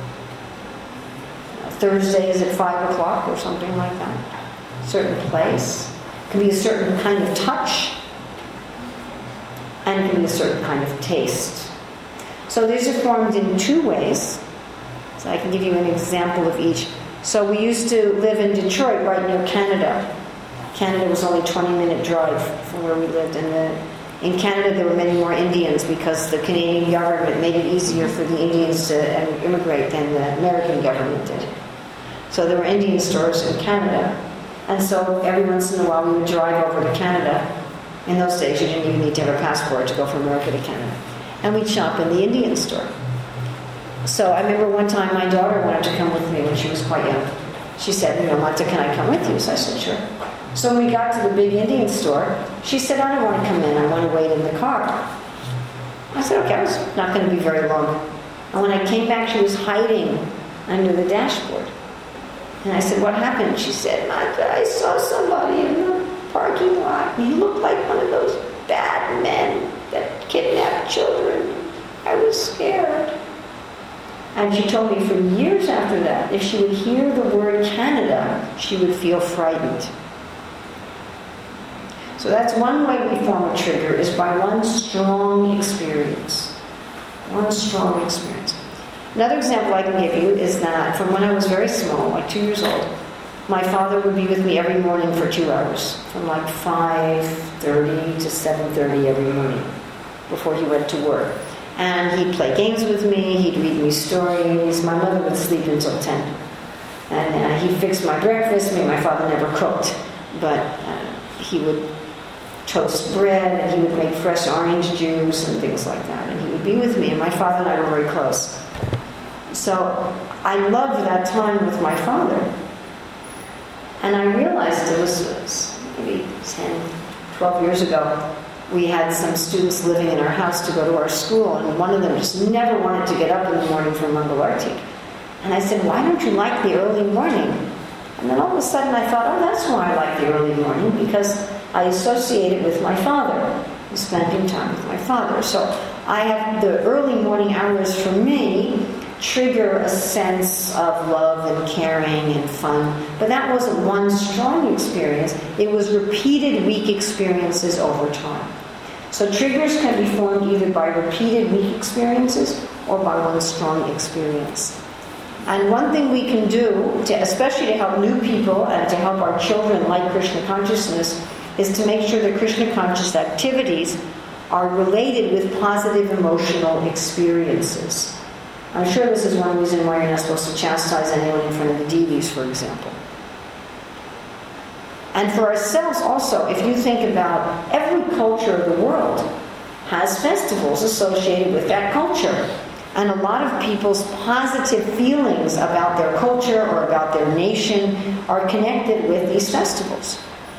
S1: Thursday is at five o'clock or something like that. Certain place. It can be a certain kind of touch. And it can be a certain kind of taste. So these are formed in two ways. So I can give you an example of each. So we used to live in Detroit, right near Canada. Canada was only a twenty minute drive from where we lived. And the, in Canada there were many more Indians because the Canadian government made it easier for the Indians to immigrate than the American government did. So there were Indian stores in Canada. And so every once in a while we would drive over to Canada. In those days you didn't even need to have a passport to go from America to Canada. And we'd shop in the Indian store. So I remember one time my daughter wanted to come with me when she was quite young. She said, you know, Mata, can I come with you? So I said, sure. So when we got to the big Indian store, she said, I don't want to come in. I want to wait in the car. I said, okay, I was not going to be very long. And when I came back, she was hiding under the dashboard. And I said, what happened? She said, Mata, I saw somebody in the parking lot. He looked like one of those bad men that kidnap children. I was scared. And she told me for years after that, if she would hear the word Canada, she would feel frightened. So that's one way we form a trigger, is by one strong experience. One strong experience. Another example I can give you is that from when I was very small, like two years old, my father would be with me every morning for two hours, from like five thirty to seven thirty every morning, before he went to work. And he'd play games with me, he'd read me stories. My mother would sleep until ten. And uh, he'd fix my breakfast. Me, my father never cooked, but uh, he would toast bread, and he would make fresh orange juice and things like that. And he would be with me, and my father and I were very close. So I loved that time with my father. And I realized it was, it was maybe ten, twelve years ago, we had some students living in our house to go to our school, and one of them just never wanted to get up in the morning for Mangal Arati. And I said, why don't you like the early morning? And then all of a sudden I thought, oh, that's why I like the early morning, because I associate it with my father, spending time with my father. So I have the early morning hours for me trigger a sense of love and caring and fun. But that wasn't one strong experience. It was repeated weak experiences over time. So triggers can be formed either by repeated weak experiences or by one strong experience. And one thing we can do, to, especially to help new people and to help our children like Krishna consciousness, is to make sure that Krishna conscious activities are related with positive emotional experiences. I'm sure this is one reason why you're not supposed to chastise anyone in front of the deities, for example. And for ourselves also, if you think about every culture of the world has festivals associated with that culture. And a lot of people's positive feelings about their culture or about their nation are connected with these festivals.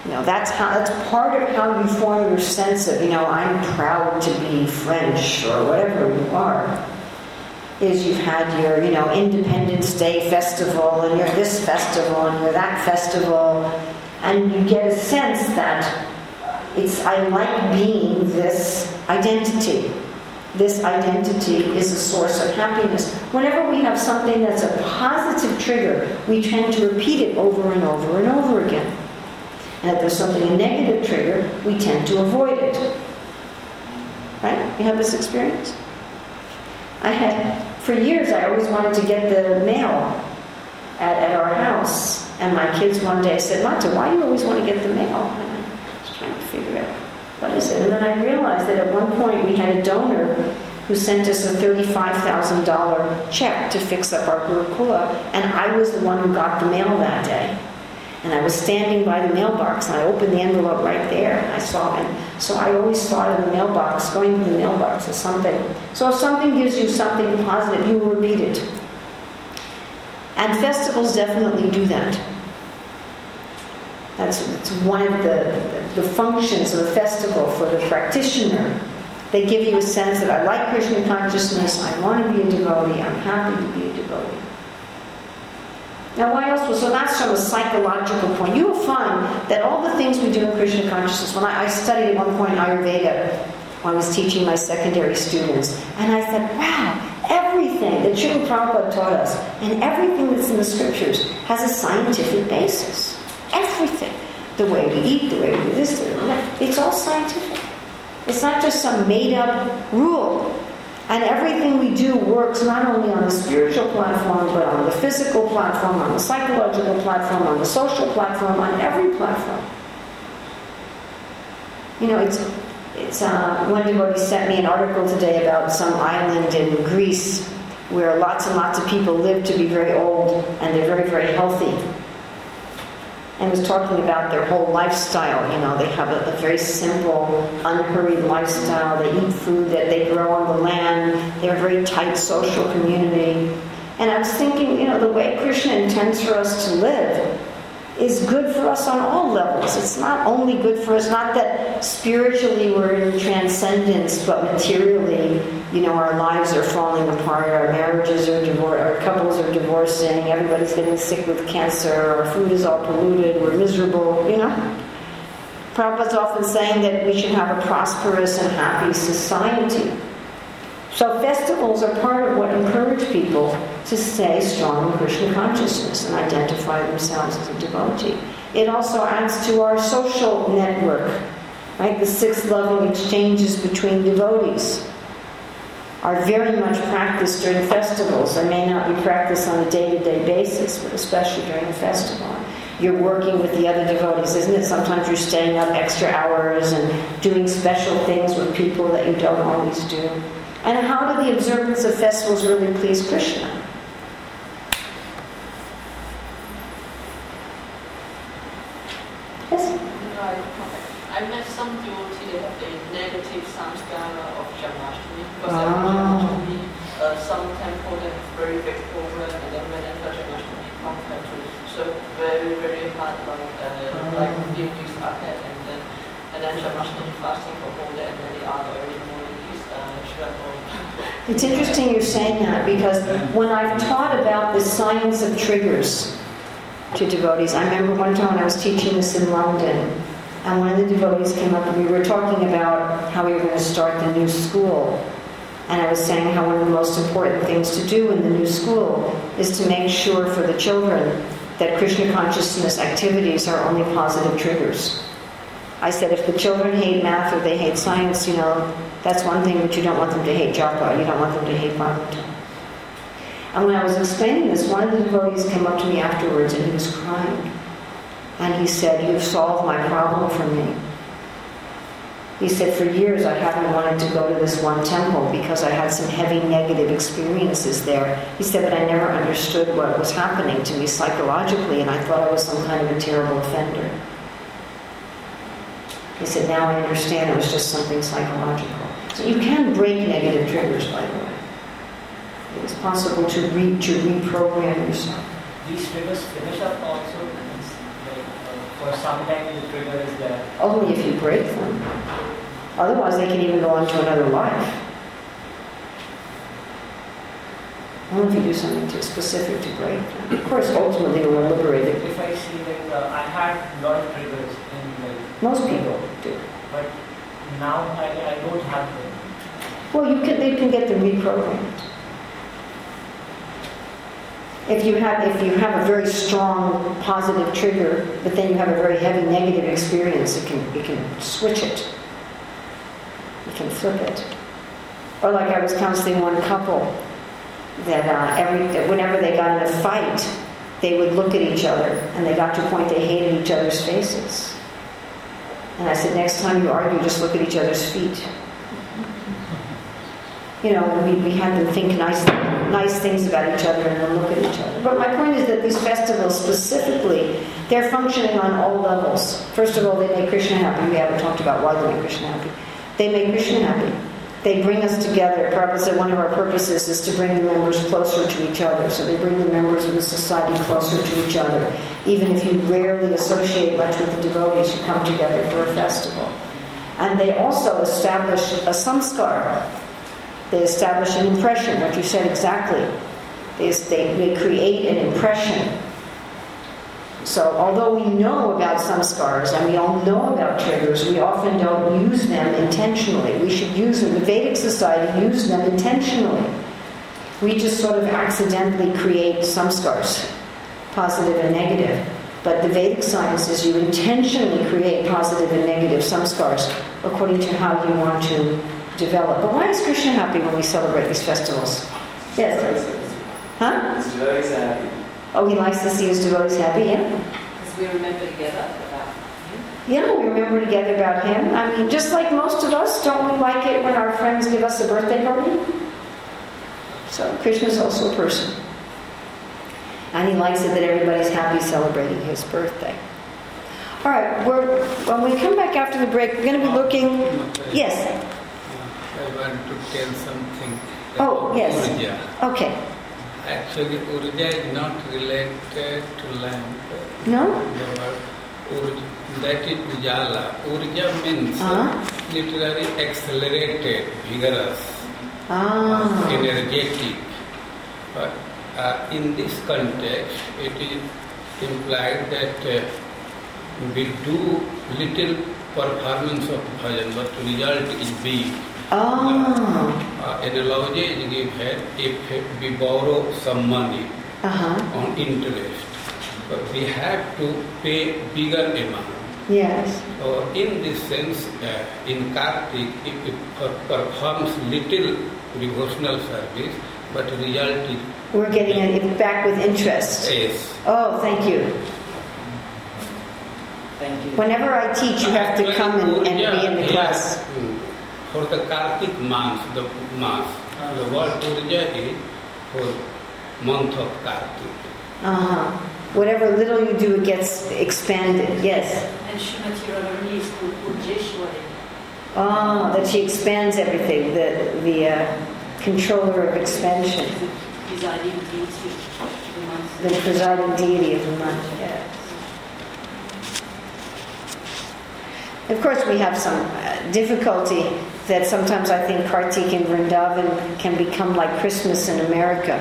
S1: You know, that's how, that's part of how you form your sense of, you know, I'm proud to be French or whatever you are. Is you've had your, you know, Independence Day festival and you're this festival and you're that festival, and you get a sense that it's, I like being this identity. This identity is a source of happiness. Whenever we have something that's a positive trigger, we tend to repeat it over and over and over again. And if there's something, a negative trigger, we tend to avoid it. Right? You have this experience? I had, for years, I always wanted to get the mail at, at our house. And my kids one day said, Mata, why do you always want to get the mail? And I was trying to figure out, what is it? And then I realized that at one point we had a donor who sent us a thirty-five thousand dollars check to fix up our Gurukula, and I was the one who got the mail that day. And I was standing by the mailbox, and I opened the envelope right there, and I saw it. So I always thought of the mailbox, going to the mailbox as something. So if something gives you something positive, you will repeat it. And festivals definitely do that. That's, that's one of the, the functions of a festival for the practitioner. They give you a sense that I like Krishna consciousness, I want to be a devotee, I'm happy to be a devotee. Now, why else? So that's from a psychological point. You will find that all the things we do in Krishna consciousness, when I, I studied at one point Ayurveda, when I was teaching my secondary students, and I said, wow, everything that Srila Prabhupada taught us, and everything that's in the scriptures, has a scientific basis. Everything. The way we eat, the way we do this, the way we do that, it's all scientific. It's not just some made-up rule. And everything we do works not only on the spiritual platform, but on the physical platform, on the psychological platform, on the social platform, on every platform. You know, it's it's uh, one devotee sent me an article today about some island in Greece where lots and lots of people live to be very old and they're very, very healthy. And was talking about their whole lifestyle. You know, they have a, a very simple, unhurried lifestyle. They eat food that they grow on the land. They're a very tight social community. And I was thinking, you know, the way Krishna intends for us to live is good for us on all levels. It's not only good for us, not that spiritually we're in transcendence, but materially, you know, our lives are falling apart, our marriages are divorced, our couples are divorcing, everybody's getting sick with cancer, our food is all polluted, we're miserable, you know. Prabhupada's often saying that we should have a prosperous and happy society. So festivals are part of what encourage people to stay strong in Krishna consciousness and identify themselves as a devotee. It also adds to our social network, right? The six loving exchanges between devotees are very much practiced during festivals. They may not be practiced on a day-to-day basis, but especially during a festival. You're working with the other devotees, isn't it? Sometimes you're staying up extra hours and doing special things with people that you don't always do. And how do the observance of festivals really please Krishna? Yes?
S8: I met some devotees, they have a negative samskara of Janmashtami, because
S1: Oh.
S8: Janmashtami, uh, some temple they have very big program, and then whenever Janmashtami comes, have to serve very, very hard, like, uh, like few weeks ahead, and then and then Janmashtami fasting for whole day, and then the other early morning is uh, travel.
S1: It's interesting you're saying that, because when I've taught about the science of triggers to devotees, I remember one time when I was teaching this in London, and one of the devotees came up and we were talking about how we were going to start the new school. And I was saying how one of the most important things to do in the new school is to make sure for the children that Krishna consciousness activities are only positive triggers. I said if the children hate math or they hate science, you know, that's one thing, but you don't want them to hate japa, you don't want them to hate Bhagavatam. And when I was explaining this, one of the devotees came up to me afterwards and he was crying. And he said, "You've solved my problem for me." He said, "For years I haven't wanted to go to this one temple because I had some heavy negative experiences there." He said, "But I never understood what was happening to me psychologically, and I thought I was some kind of a terrible offender." He said, "Now I understand it was just something psychological." So you can break negative triggers, by the way. It's possible to re- to reprogram yourself.
S6: These triggers finish up also, like uh, For some time the trigger is there.
S1: Only if you break them. Otherwise, they can even go on to another life. Only if you do something too specific to break them. Of course, ultimately, we're liberated.
S6: If I see like uh, I had a lot of triggers in like.
S1: Most people do.
S6: But now I, I don't have them.
S1: Well, you can. They can get them reprogrammed. If you have, if you have a very strong positive trigger, but then you have a very heavy negative experience, it can, it can switch it. You can flip it. Or like I was counseling one couple that uh, every whenever they got in a fight, they would look at each other, and they got to a point they hated each other's faces. And I said, next time you argue, just look at each other's feet. You know, we, we had them think nice, nice things about each other and then look at each other. But my point is that these festivals specifically, they're functioning on all levels. First of all, they make Krishna happy. We haven't talked about why they make Krishna happy. They make Krishna happy. They bring us together. Prabhupada said one of our purposes is to bring the members closer to each other. So they bring the members of the society closer to each other. Even if you rarely associate much with the devotees, you come together for a festival. And they also establish a samskar. They establish an impression, what you said exactly. They, they, they create an impression. So although we know about samskars and we all know about triggers, we often don't use them intentionally. We should use them. The Vedic society used them intentionally. We just sort of accidentally create samskars, positive and negative. But the Vedic science is you intentionally create positive and negative samskars according to how you want to develop. But why is Krishna happy when we celebrate these festivals? Yes. Huh?
S2: His devotees are happy.
S1: Oh, he likes to see his devotees happy, yeah?
S8: Because we remember together about him.
S1: Yeah, we remember together about him. I mean, just like most of us, don't we like it when our friends give us a birthday party? So Krishna's also a person. And he likes it that everybody's happy celebrating his birthday. All right, we're, when we come back after the break, we're going to be looking... Yes?
S9: I want to tell something.
S1: Oh, yes.
S9: Urja.
S1: Okay.
S9: Actually, Urja is not related to lamp.
S1: No?
S9: The word Urja, that is Ujala. Urja means
S1: uh-huh.
S9: literally accelerated, vigorous,
S1: ah.
S9: energetic. But uh, in this context, it is implied that uh, we do little performance of bhajan, but the result is big.
S1: Oh.
S9: Uh, analogy is given if we borrow some money
S1: uh-huh.
S9: on interest, but we have to pay bigger amount.
S1: Yes.
S9: So in this sense, uh, in Kartik, if it performs little devotional service, but result is...
S1: We're getting it back with interest.
S9: Yes.
S1: Oh, thank you.
S6: Thank you.
S1: Whenever I teach, you have to come and, and be in the class.
S9: Yes. For the Kartik month, the month, uh, the word Urja is for month of Kartik.
S1: Uh-huh. Whatever little you do, it gets expanded. Yes.
S8: And Srimati Radharani is called Urjeshwari.
S1: Oh, that she expands everything. The the uh, controller of expansion.
S8: The presiding deity of the month.
S1: The presiding deity of the month. Yes. Of course, we have some uh, difficulty that sometimes I think Kartik in Vrindavan can become like Christmas in America.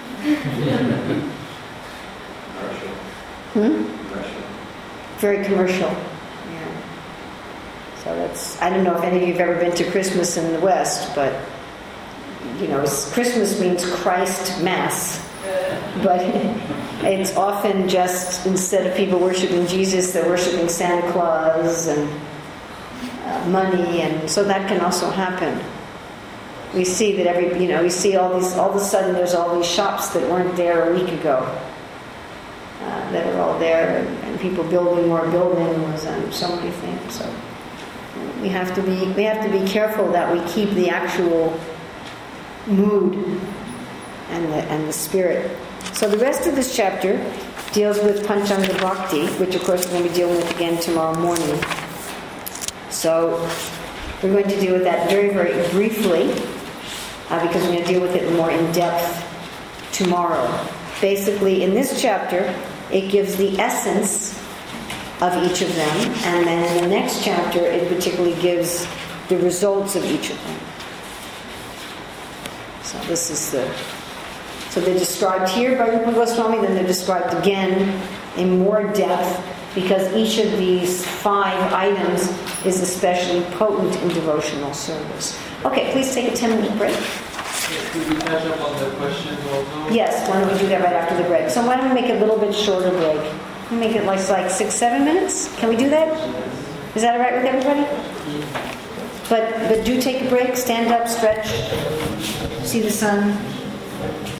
S1: Hmm? Very commercial. Yeah. So that's, I don't know if any of you have ever been to Christmas in the West, but, you know, Christmas means Christ Mass. But it's often just, instead of people worshiping Jesus, they're worshiping Santa Claus and uh, money, and so that can also happen. We see that every, you know, we see all these, all of a sudden there's all these shops that weren't there a week ago. Uh, that are all there, and, and people building more buildings and so many things. So we have to be we have to be careful that we keep the actual mood and the and the spirit. So the rest of this chapter deals with Panchanga Bhakti, which of course we're going to be dealing with again tomorrow morning. So we're going to deal with that very very briefly uh, because we're going to deal with it more in depth tomorrow. Basically, in this chapter, it gives the essence of each of them, and then in the next chapter it particularly gives the results of each of them. So this is the so they're described here by Rupa Goswami, then they're described again in more depth, because each of these five items is especially potent in devotional service. Okay, please take a ten minute break.
S3: Could we catch up on the questions also?
S1: Yes, why don't we do that right after the break? So why don't we make it a little bit shorter break? Make it like, like six, seven minutes? Can we do that? Is that all right with everybody? But but do take a break, stand up, stretch, see the sun.